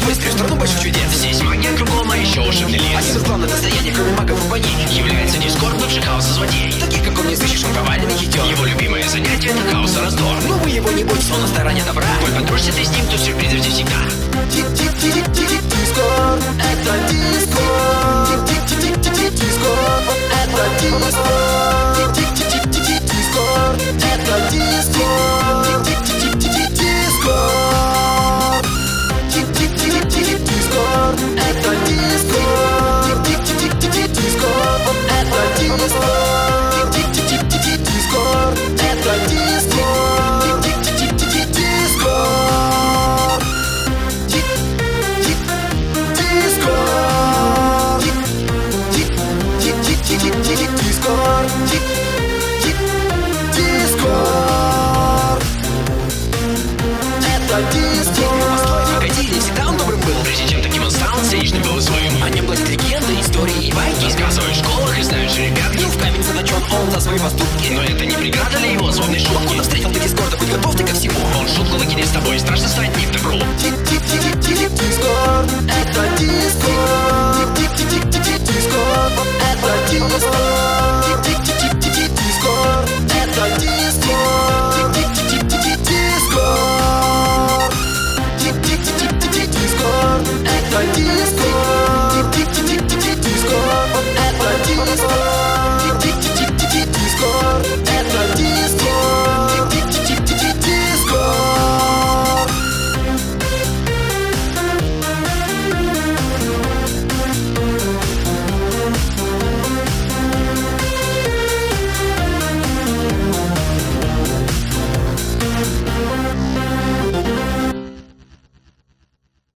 быстрее в страну больших чудес. Здесь магия кругом, а еще ушибный лес. Один из главных достояний, кроме магов и богинь, является дискорд бывший хаоса злодей. таких как он не сыщешь, он поваленный хитер. Его любимое занятие — это хаос и раздор. Но вы его не бойтесь, он на стороне добра. Коль подружься ты с ним, то сюрпризы всегда.